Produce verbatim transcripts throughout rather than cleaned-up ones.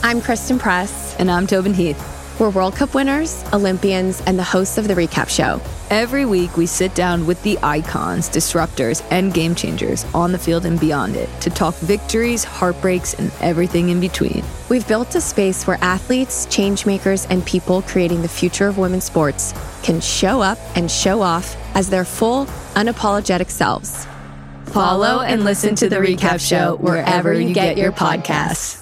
I'm Kristen Press. And I'm Tobin Heath. We're World Cup winners, Olympians, and the hosts of The Recap Show. Every week, we sit down with the icons, disruptors, and game changers on the field and beyond it to talk victories, heartbreaks, and everything in between. We've built a space where athletes, changemakers, and people creating the future of women's sports can show up and show off as their full, unapologetic selves. Follow and listen to The Recap Show wherever you get your podcasts.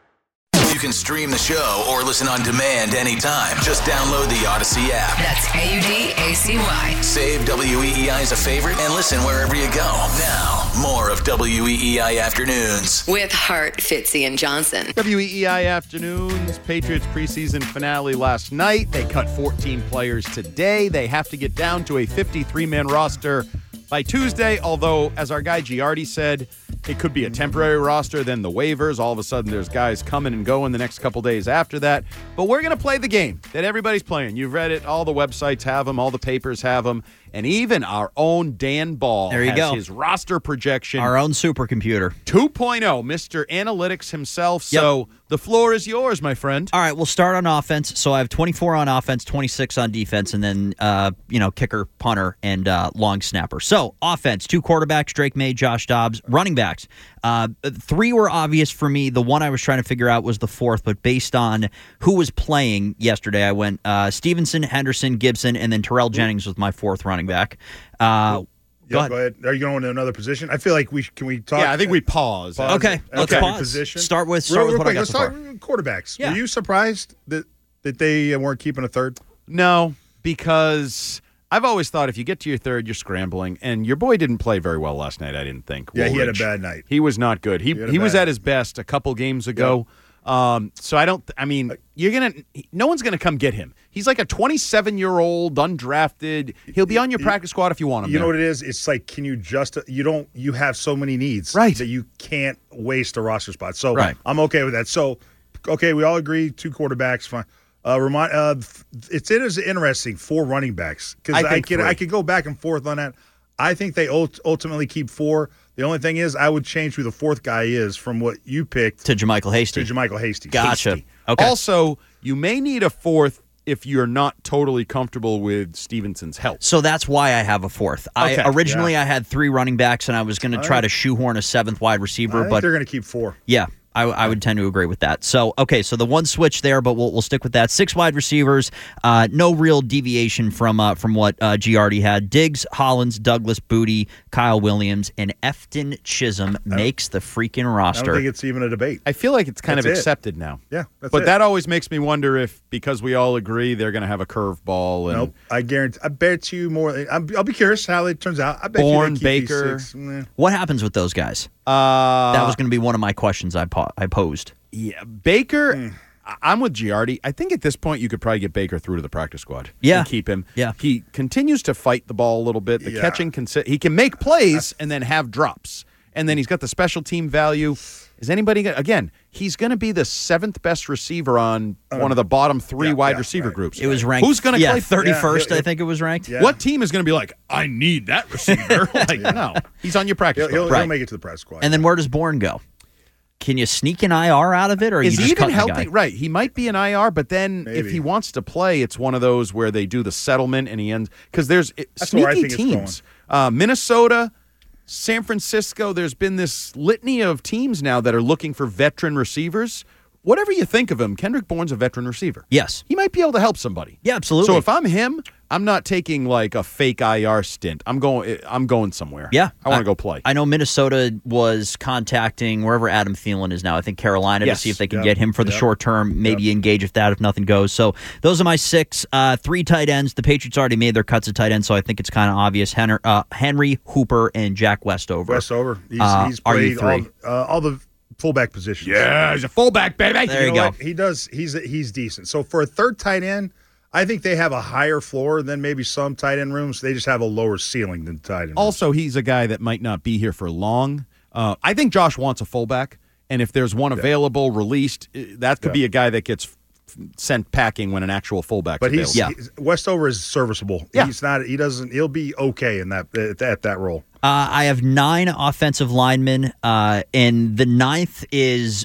You can stream the show or listen on demand anytime. Just download the Odyssey app. That's A U D A C Y. Save W E E I as a favorite and listen wherever you go. Now, more of W E E I Afternoons. With Hart, Fitzy, and Johnson. W E E I Afternoons, Patriots preseason finale last night. They cut fourteen players today. They have to get down to a fifty-three man roster by Tuesday, although, as our guy Giardi said, it could be a temporary roster, then the waivers. All of a sudden, there's guys coming and going the next couple days after that. But we're going to play the game that everybody's playing. You've read it. All the websites have them. All the papers have them. And even our own Dan Ball there you has go. his roster projection. Our own supercomputer. two point oh, Mister Analytics himself. So yep. The floor is yours, my friend. All right, we'll start on offense. So I have twenty-four on offense, twenty-six on defense, and then, uh, you know, kicker, punter, and uh, long snapper. So offense, two quarterbacks, Drake May, Josh Dobbs. Running backs, uh, three were obvious for me. The one I was trying to figure out was the fourth, but based on who was playing yesterday, I went uh, Stevenson, Henderson, Gibson, and then Terrell Jennings was my fourth running back. Uh, Yeah, go, ahead. go ahead. Are you going to another position? I feel like we can we talk. Yeah, I think we pause. pause okay, let's okay. pause. Position. Start with start real, with real what quick, I got let's so talk far. quarterbacks. Yeah. Were you surprised that that they weren't keeping a third? No, because I've always thought if you get to your third, you're scrambling. And your boy didn't play very well last night, I didn't think. Yeah, Woolridge. he had a bad night. He was not good. He he, he was bad. at his best a couple games ago. Yep. Um, so I don't, I mean, you're going to, no one's going to come get him. He's like a twenty-seven-year-old, undrafted. He'll be on your practice squad if you want him. You there. know what it is? It's like, can you just, you don't, you have so many needs right. that you can't waste a roster spot. So right. I'm okay with that. So, okay, we all agree, two quarterbacks, fine. Uh, remind, uh, it's, it is interesting, four running backs. Because I, I, could, I could go back and forth on that. I think they ult- ultimately keep four. The only thing is, I would change who the fourth guy is from what you picked to JaMychal Hasty. To JaMychal Hasty. Gotcha. Hasty. Okay. Also, you may need a fourth if you're not totally comfortable with Stevenson's help. So that's why I have a fourth. Okay. I originally yeah. I had three running backs, and I was going to try right. to shoehorn a seventh wide receiver. I think but they're going to keep four. Yeah. I, I would tend to agree with that. So, okay, so the one switch there, but we'll we'll stick with that. Six wide receivers, uh, no real deviation from uh, from what uh, Giardi had. Diggs, Hollins, Douglas, Booty, Kyle Williams, and Efton Chisholm makes the freaking roster. I don't think it's even a debate. I feel like it's kind that's of it. accepted now. Yeah, that's but it. that always makes me wonder if, because we all agree, they're going to have a curveball. And nope, I guarantee. I bet you more. I'm, I'll be curious how it turns out. I bet Bourne, you they keep Baker. These six. What happens with those guys? Uh, that was going to be one of my questions I po- I posed. Yeah, Baker, mm. I'm with Giardi. I think at this point you could probably get Baker through to the practice squad. Yeah. And keep him. Yeah. He continues to fight the ball a little bit. The yeah. catching, can, he can make plays and then have drops. And then he's got the special team value. Is anybody going to, again, he's going to be the seventh best receiver on uh, one of the bottom three yeah, wide yeah, receiver right. groups. It was ranked. Who's going to yeah, play thirty-first, yeah, I think it was ranked. Yeah. What team is going to be like, I need that receiver? like, yeah. No. He's on your practice he'll, he'll, squad. Right. he'll make it to the practice squad. And then where does Bourne go? Can you sneak an I R out of it, or are is you he just even cutting the healthy? guy? Right, he might be an I R, but then Maybe. if he wants to play, it's one of those where they do the settlement and he ends because there's it, That's where I sneaky think it's teams. Uh, Minnesota, San Francisco. There's been this litany of teams now that are looking for veteran receivers. Whatever you think of him, Kendrick Bourne's a veteran receiver. Yes, he might be able to help somebody. Yeah, absolutely. So if I'm him, I'm not taking like a fake I R stint. I'm going. I'm going somewhere. Yeah, I want to go play. I know Minnesota was contacting wherever Adam Thielen is now. I think Carolina yes. to see if they can yep. get him for the yep. short term. Maybe yep. engage if that if nothing goes. So those are my six. Uh, three tight ends. The Patriots already made their cuts at tight end, so I think it's kind of obvious. Henry, uh, Henry Hooper and Jack Westover. Westover. He's, uh, he's are you played three? all, uh, all the fullback positions. Yeah, he's a fullback, baby. There you, know go. What? He does. He's he's decent. So for a third tight end, I think they have a higher floor than maybe some tight end rooms. They just have a lower ceiling than tight end rooms. Also, he's a guy that might not be here for long. Uh, I think Josh wants a fullback, and if there's one available, released, that could yeah. be a guy that gets f- sent packing when an actual fullback. But he's, Yeah. he's Westover is serviceable. Yeah. He's not. He doesn't. He'll be okay in that at, at that role. Uh, I have nine offensive linemen, uh, and the ninth is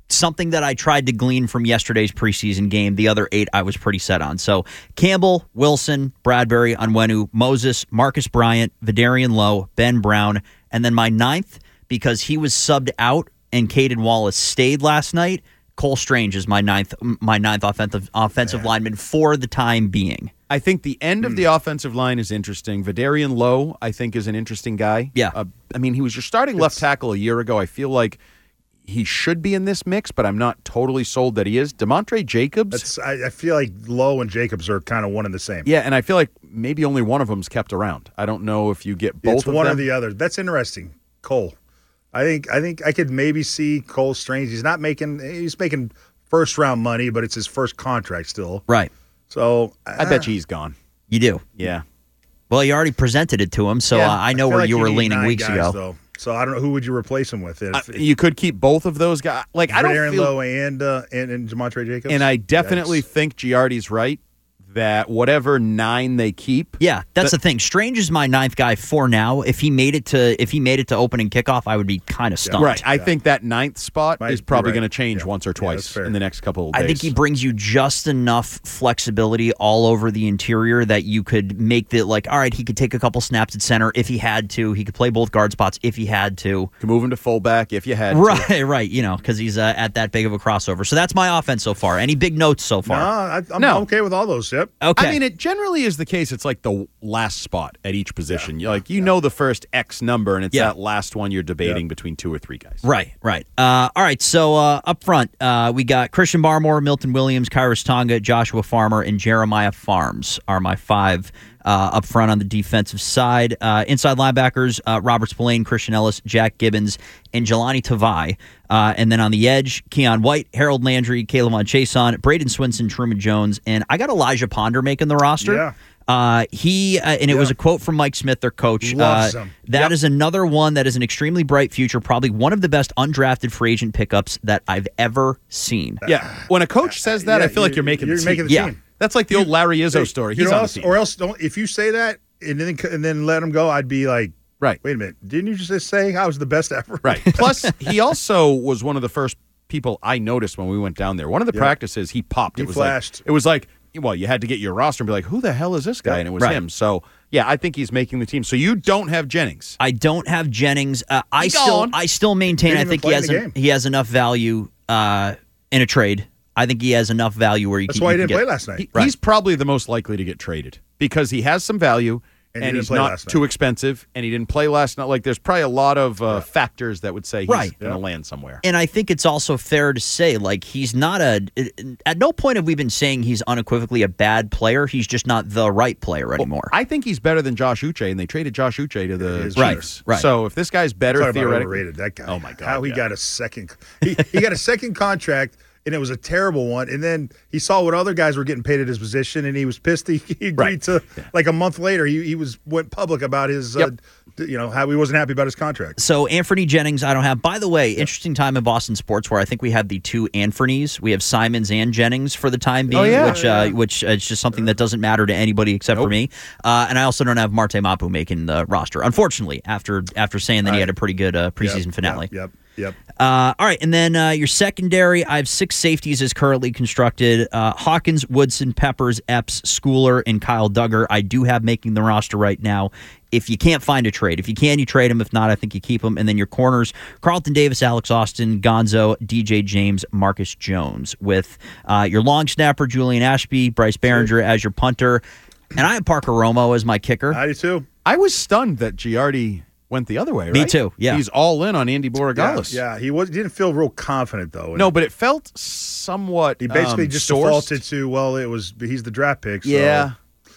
something that I tried to glean from yesterday's preseason game. The other eight I was pretty set on. So Campbell, Wilson, Bradbury, Onwenu, Moses, Marcus Bryant, Vidarian Lowe, Ben Brown, and then my ninth, because he was subbed out and Caden Wallace stayed last night, Cole Strange is my ninth my ninth offensive offensive yeah. lineman for the time being. I think the end of the offensive line is interesting. Vidarian Lowe, I think, is an interesting guy. Yeah. Uh, I mean, he was your starting it's, left tackle a year ago. I feel like he should be in this mix, but I'm not totally sold that he is. Demontre Jacobs. I, I feel like Lowe and Jacobs are kind of one and the same. Yeah, and I feel like maybe only one of them's kept around. I don't know if you get both it's of one them. or the other. That's interesting. Cole. I think I think I could maybe see Cole Strange. He's not making he's making first round money, but it's his first contract still. Right. So I uh, bet you he's gone. You do. Yeah. Well, you already presented it to him, so yeah, uh, I know I where like you you were need leaning nine weeks guys, ago. Though. So I don't know who would you replace him with. If, uh, you could keep both of those guys. Like I don't feel, Lowe and uh, and and Demontre Jacobs. And I definitely Yikes. think Giardi's right that whatever nine they keep. Yeah, that's that, the thing. Strange is my ninth guy for now. If he made it to if he made it to opening kickoff, I would be kind of stumped. Right. I yeah. think that ninth spot Might is probably right. going to change yeah. once or twice yeah, in the next couple of days. I think he brings you just enough flexibility all over the interior that you could make the like, all right, he could take a couple snaps at center if he had to. He could play both guard spots if he had to. You can move him to fullback if you had right, to. Right, right. You know, because he's uh, at that big of a crossover. So that's my offense so far. Any big notes so far? No, I, I'm no. okay with all those. Yep. Okay. I mean, it generally is the case. It's like the last spot at each position. Yeah. Like you yeah. know the first X number, and it's yeah. that last one you're debating yeah. between two or three guys. Right, right. Uh, all right, so uh, up front, uh, we got Christian Barmore, Milton Williams, Kairos Tonga, Joshua Farmer, and Jeremiah Farms are my five uh, up front on the defensive side. Uh, inside linebackers, uh, Robert Spillane, Christian Ellis, Jack Gibbons, and Jelani Tavai. Uh, and then on the edge, Keon White, Harold Landry, Caleb Von Chason, Braden Swinson, Truman Jones, and I got Elijah Ponder making the roster. Yeah. Uh, he uh, and it yeah. was a quote from Mike Smith, their coach. Loves uh, him. That yep. is another one that is an extremely bright future, probably one of the best undrafted free agent pickups that I've ever seen. Yeah, when a coach says that, yeah, I feel like you're making you're the team. making the yeah. team. That's like the old Larry Izzo hey, story. You He's know on else, the team. or else don't. If you say that and then and then let him go, I'd be like, right. Wait a minute, didn't you just say I was the best ever? Right. Plus, he also was one of the first people I noticed when we went down there. One of the yeah. practices, he popped. He it was flashed. Like, it was like, well, you had to get your roster and be like, who the hell is this guy? Yeah. And it was right. him. So, yeah, I think he's making the team. So you don't have Jennings. I don't have Jennings. Uh, I Be still, gone. I still maintain. Didn't I even think he play in has the en- game. he has enough value uh, in a trade. I think he has enough value where you That's can. why you he can didn't get, play last night. He, Right. He's probably the most likely to get traded because he has some value And and, he didn't he's play not last night. too expensive and he didn't play last night. Like, there's probably a lot of uh, Yeah. factors that would say he's Right. going to Yeah. land somewhere. And I think it's also fair to say, like, he's not a. At no point have we been saying he's unequivocally a bad player. He's just not the right player anymore. I think he's better than Josh Uche, and they traded Josh Uche to the is Chiefs. Right, right. So if this guy's better, Talk about theoretically, overrated, that guy. Oh my God! How he yeah. got a second? He, he got a second contract, and it was a terrible one. And then he saw what other guys were getting paid at his position, and he was pissed. He, he agreed Right. to Yeah. like a month later. He he was went public about his, Yep. uh, you know, how he wasn't happy about his contract. So Anthony Jennings, I don't have. By the way, interesting time in Boston sports where I think we have the two Anthonys. We have Simons and Jennings for the time being, Oh, yeah. which uh, which uh, is just something that doesn't matter to anybody except for Nope. me. Uh, and I also don't have Marte Mapu making the roster, unfortunately. After after saying that he had a pretty good uh, preseason Yep, finale. Yep. Yep. Uh, all right, and then uh, your secondary, I have six safeties as currently constructed. Uh, Hawkins, Woodson, Peppers, Epps, Schooler, and Kyle Duggar. I do have making the roster right now. If you can't find a trade, if you can, you trade him. If not, I think you keep him. And then your corners, Carlton Davis, Alex Austin, Gonzo, D J James, Marcus Jones. With uh, your long snapper, Julian Ashby, Bryce Behringer as your punter. And I have Parker Romo as my kicker. I do too. I was stunned that Giardi went the other way. Me right? too, yeah. He's all in on Andy Yeah, Borregales. yeah, he was. He didn't feel real confident though. No, but it felt somewhat. he basically um, just sourced. defaulted to well, it was he's the draft pick. So. Yeah.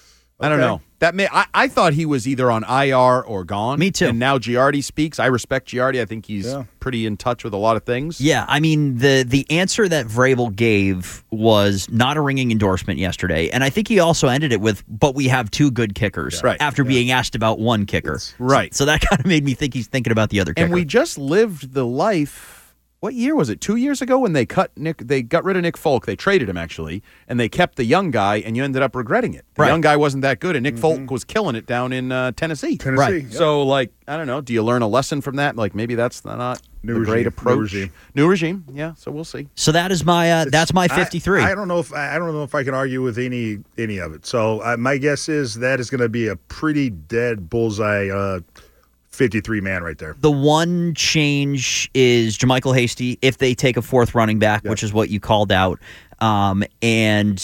I don't Okay. know. That may I, I thought he was either on I R or gone. Me too. And now Giardi speaks. I respect Giardi. I think he's Yeah. pretty in touch with a lot of things. Yeah, I mean, the the answer that Vrabel gave was not a ringing endorsement yesterday. And I think he also ended it with, but we have two good kickers, Right. after being asked about one kicker. Right. So that kind of made me think he's thinking about the other kicker. And we just lived the life what year was it? Two years ago when they cut Nick, they got rid of Nick Folk. They traded him actually, and they kept the young guy, and you ended up regretting it. The right. young guy wasn't that good, and Nick mm-hmm. Folk was killing it down in uh, Tennessee. Tennessee, right? Yep. So, like, I don't know. Do you learn a lesson from that? Like, maybe that's not new the regime, great approach. New regime. New regime. Yeah. So we'll see. So that is my uh, that's my fifty-three. I, I don't know if I don't know if I can argue with any any of it. So uh, my guess is that is going to be a pretty dead bullseye. Uh, fifty-three man right there. The one change is JaMychal Hasty if they take a fourth running back, yep. which is what you called out. Um, and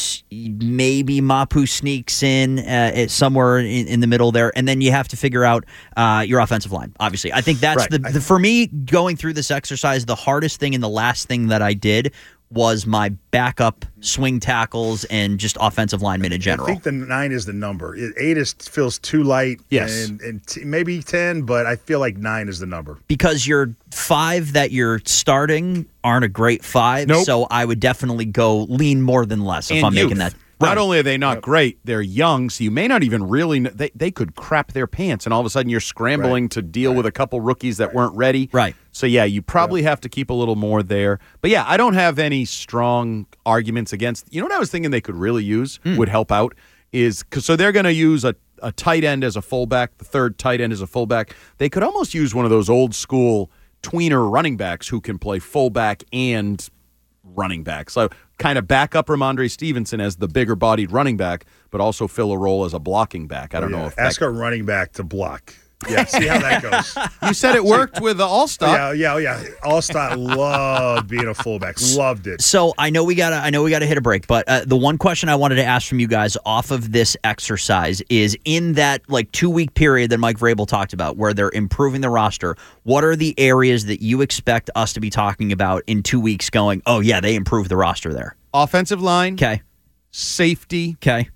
maybe Mapu sneaks in uh, somewhere in, in the middle there. And then you have to figure out uh, your offensive line, obviously. I think that's right. the, the, for me, going through this exercise, the hardest thing and the last thing that I did was my backup swing tackles and just offensive linemen in general. I think the nine is the number. Eight is feels too light. Yes. And, and t- maybe ten, but I feel like nine is the number. Because your five that you're starting aren't a great five, nope. so I would definitely go lean more than less if and I'm youth. making that. Not Right. only are they not great, they're young, so you may not even really know, they they could crap their pants, and all of a sudden you're scrambling right. to deal right. with a couple rookies that right. weren't ready. Right. So yeah, you probably yeah. have to keep a little more there. But yeah, I don't have any strong arguments against. You know what I was thinking they could really use mm. would help out is cause, so they're going to use a a tight end as a fullback, the third tight end as a fullback. They could almost use one of those old school tweener running backs who can play fullback and running back. So kind of back up Ramondre Stevenson as the bigger bodied running back, but also fill a role as a blocking back. I don't oh, yeah. know if ask that... our running back to block. Yeah, see how that goes. You said it worked with the All-Star. Yeah, yeah, yeah. All-Star loved being a fullback. Loved it. So I know we gotta, I know we gotta hit a break, but uh, the one question I wanted to ask from you guys off of this exercise is in that like two week period that Mike Vrabel talked about, where they're improving the roster. What are the areas that you expect us to be talking about in two weeks? Going, oh yeah, they improved the roster there. Offensive line, okay, safety, okay.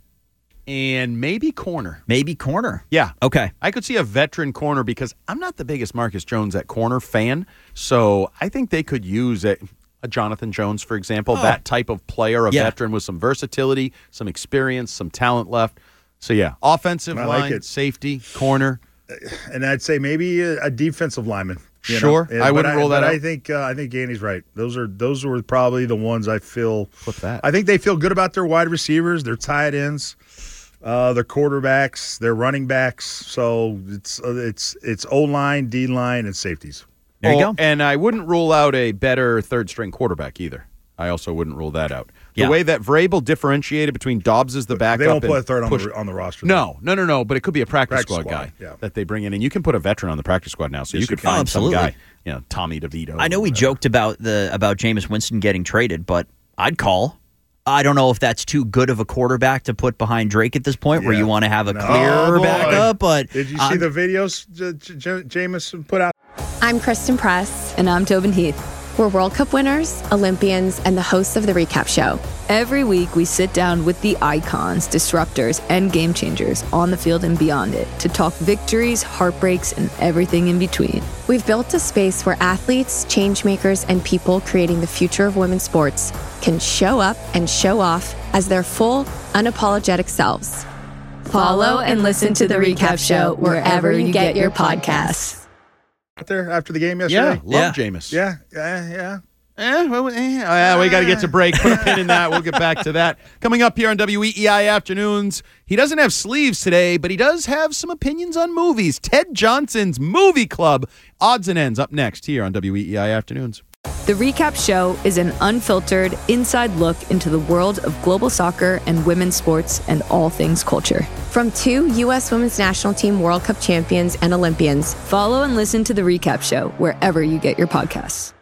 And maybe corner. Maybe corner. Yeah. Okay. I could see a veteran corner because I'm not the biggest Marcus Jones at corner fan. So I think they could use a, a Jonathan Jones, for example, oh. that type of player, a yeah. veteran with some versatility, some experience, some talent left. So, yeah, offensive I line, like safety, corner. And I'd say maybe a, a defensive lineman. You sure. know? I wouldn't but roll I, that but out. I think uh, I think Andy's right. Those are those were probably the ones I feel. What's that? I think they feel good about their wide receivers, their tight ends. Uh, their quarterbacks, their running backs. So it's uh, it's it's O line, D line, and safeties. There you oh, go. And I wouldn't rule out a better third string quarterback either. I also wouldn't rule that out. The yeah. way that Vrabel differentiated between Dobbs as the backup, they don't and put a third on push, the on the roster. No, no, no, no. But it could be a practice, practice squad, squad guy yeah. that they bring in, and you can put a veteran on the practice squad now, so yes, you could you find oh, some guy, you know, Tommy DeVito. I know we joked about the about Jameis Winston getting traded, but I'd call. I don't know if that's too good of a quarterback to put behind Drake at this point, yeah. where you want to have a no. clear oh, backup. But did you see I'm, the videos J- J- Jameis put out? I'm Kristen Press. And I'm Tobin Heath. We're World Cup winners, Olympians, and the hosts of The Recap Show. Every week, we sit down with the icons, disruptors, and game changers on the field and beyond it to talk victories, heartbreaks, and everything in between. We've built a space where athletes, changemakers, and people creating the future of women's sports can show up and show off as their full, unapologetic selves. Follow and listen to The Recap Show wherever you get your podcasts. Out there after the game yesterday? Yeah, love Yeah. Jameis. Yeah, yeah, yeah. Eh, well, eh, oh, yeah, we got to get to break. Put a pin in that. We'll get back to that. Coming up here on W E E I Afternoons, he doesn't have sleeves today, but he does have some opinions on movies. Ted Johnson's Movie Club. Odds and ends up next here on W E E I Afternoons. The Recap Show is an unfiltered, inside look into the world of global soccer and women's sports and all things culture. From two U S Women's National Team World Cup champions and Olympians. Follow and listen to The Recap Show wherever you get your podcasts.